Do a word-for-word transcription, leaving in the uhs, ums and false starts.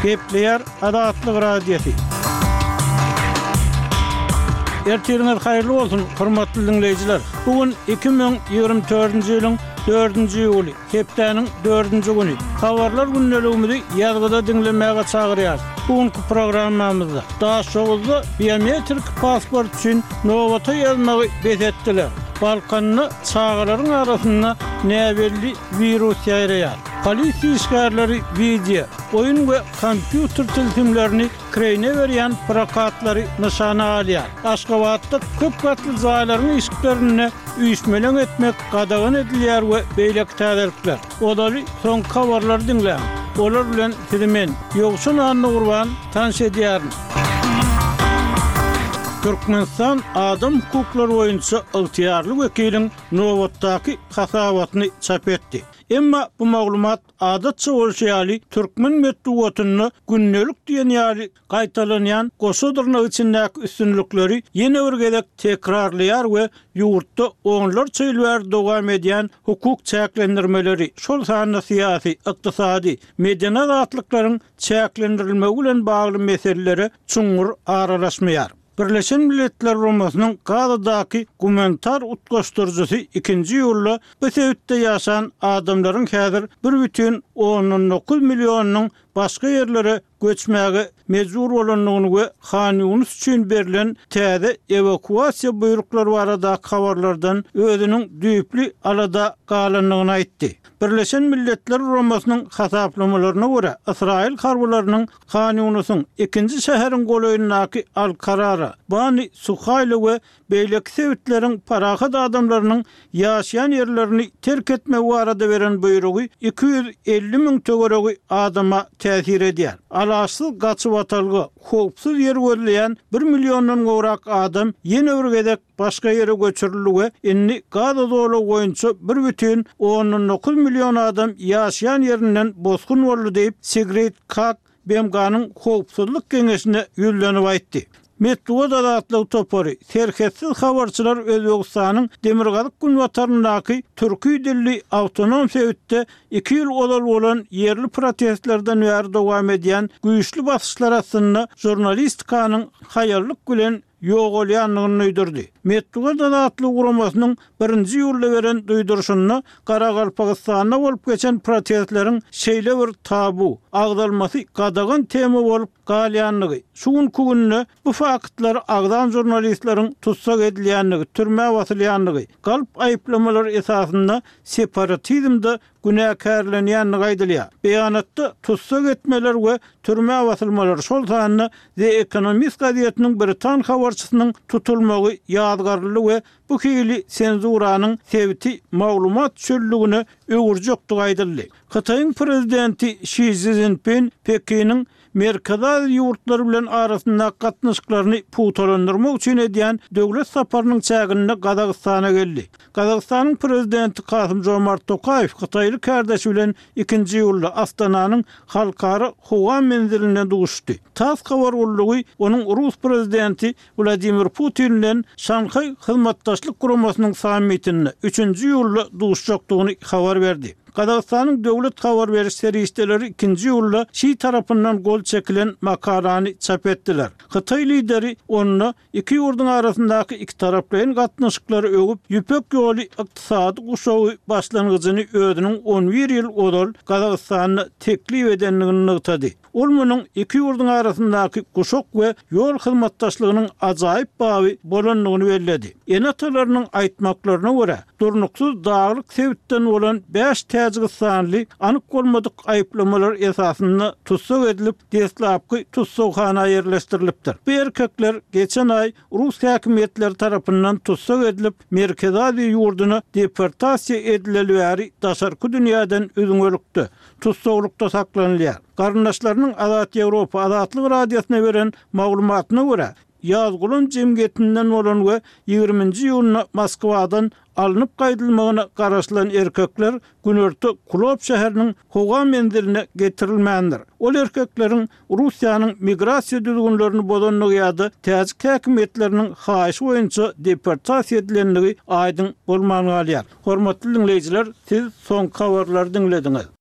Gepleyer Adatlyk radiosu. Ertiriniz hayırlı olsun, hormatly dinleyijiler. Bugün iki bin ýygrimi dördünji ýylyň dördünji ýuly, hepdeniň dördünji güni. Habarlar günneligimizi ýazgyda dinlemäge çagyrýar. Bugünkü programmamyzda daha şoguzda biometrik pasport üçin nowata ýazmagy betetdiler. Balkanyny çağalaryň arasynda näbelli virus ýaýraýar. Polisiýa işgärleri video, oyun we kompýuter tilsimlerini kreyne berýän prokatlary nyşana alýar. Aşgabatda köp gatly zaýlaryň işgärlerini üýtmeleň etmek gadagyn edilýär we beýlek täderlikler. Odary soň habarlar dinleýän. Olar bilen filmen ýogşun anny gurban tanış edýär. Türkmenistan adam hukuklary boýunça ygtyýarly wekiliň Nowatdaky hasabatyny çap etdi. Emma bu maglumat adatça bolşaýaly türkmen medeniýetini günnelik diýen ýaly gaýtalanýan goşudurna içindäki üstünlikleri ýene bir gezek tekrarlaýar we ýurtda onlar çylwer dowam edýän hukuk çäklendirmeleri, şol sany syýasy, ykdysady, medeni azatlyklaryň çäklendirilmegi bilen bagly meselelere çuňur aralaşmaýar. Birleşen Milletler Romasynyň Gazadaky gumanitar utgaşdyrjysy ikinji ýylla bu sebäpde ýaşan adamlaryň häzir bir бүтүn on dokuz millionyň başga ýerlere göçmäge mejbur bolanlygyny we Hanyunus üçin berilen täze evakuasiýa buýruklary barada habarlardan özüniň düýpli alada galanlygyny aýtdy. Birleşen Milletler Romasynyň hasaplamalarına görä Israil harbalarynyň Hanyunusyň ikinji şäheriň golaýyndaky Al-Karara, Bani Suhaýly we beýlek sebäpleriň parahat adamlarynyň ýaşaýan ýerlerini terk etme barada beren buýrugy iki ýüz elli miň töweregi adama täsir edýär. Alaşsyz gaçyp atalgy, howpsuz ýer görülýän bir millionyň gowrak adam ýene bir gezek başga ýere göçürildi we inni Gaza dowla boýunça bir бүтүn on dokuz million adam ýaşaýan ýerinden bozgun boldy diýip Sigrid Kaag B M G'nyň howpsuzlyk geňeşine ýüzlenip aýtdy. Medeniýet adatlyk topary, serketsiz habarçylar Özbegistanyň Demirgazyk günwataryndaky türkü dilli awtonom sebäpde iki ýyl odal bolan yerli protestlerden ýer dowam edýän güýçli basyşlar arasynda jurnalistikanyň haýarlyk bilen ýogalýanlygyny öýdürdi. Medeniýet adatlyk guramasynyň birinji ýylda beren duýdurşyny Garagalpagystanda bolup geçen protestleriň şeýle bir tabu, agdalmasy gadagyn tema bolup galýanlygy. Şuň gününe bu faktlar agdan jurnalistleriň tutsak edilýänligi, türme basylýanlygy, galp aýplamalar esasynda separatizmde günäkärlenýänligi aýdylýar. Beýanatda tutsak etmeler we türme basylmalar şol sanyny The Economist gazetiniň Britan habarçysynyň tutulmagy ýadgarly we bu hili senzuranyň sebäbi maglumat çöllügine öwürjekdi aýdyldy. Xitoýyň prezidenti Xi Jinping Pekiniň merkezal ýurtlar bilen arasynda gatnaşyklaryny putalandyrmak üçin edýän döwlet saparynyň çägine Gazagystana geldi. Gazagystanyň prezidenti Kasym-Jomart Tokayew Xitoýly kardeşi bilen ikinji ýylda Astananyň halkara howa menziline duşdy. Tas habar boldugy onuň Rus prezidenti Vladimir Putin bilen Şanhay hyzmatdaşlyk guramasynyň sammitine üçünji ýylda duşjakdygyny habar berdi. Gazagystanyň döwlet habar beriş serýisleri ikinji ýylda Şi tarapyndan gol çekilen makalany çap etdiler. Xitoy lideri onu iki ýurduň arasyndaky iki taraplyň gatnaşyklary ögüp ýüpek ýoly ykdysady guşagy başlangyjyny özüniň on bir ýyl odal Gazagystanyny teklip edenligini nygtady. Ol munyň iki ýurduň arasyndaky guşak we ýol hyzmatdaşlygynyň ajaýyp bawy bolanlygyny bellädi. Enatalarynyň aýtmaklaryna görä, durnuksuz daglyk sebäpden bolan beş Täjikistanyly anyk bolmadyk aýplamalar esasynda tutsak edilip, deslapky tutsakxana ýerleşdirilipdir. Bu erkekler geçen ay Rus häkimetleri tarapyndan tutsak edilip, merkezali ýurduna deportasiýa edilýäri daşarky dünýäden özüňölükdi. Tutsaklykda saklanýar. Garyndaşlarynyň Azat Ýewropa Azatlyk radiosyna beren maglumatyna görä, ýazgulun jemgyýetinden bolan we ýygrüminji ýylyna Moskwadan alınıp gaýdylmagyna garaşlan erkekler günörtü Kulop şäheriniň howa menziline getirilmändir. Ol erkekleriň Russiýanyň migrasiýa düzgünlerini bozanlygy ýa-da täzik häkimetleriniň haýyşy boýunça deportasiýa edilenligi aýdyn bolmany alýar. Hormatly dinleýijiler, siz soň habarlary dinlediňiz.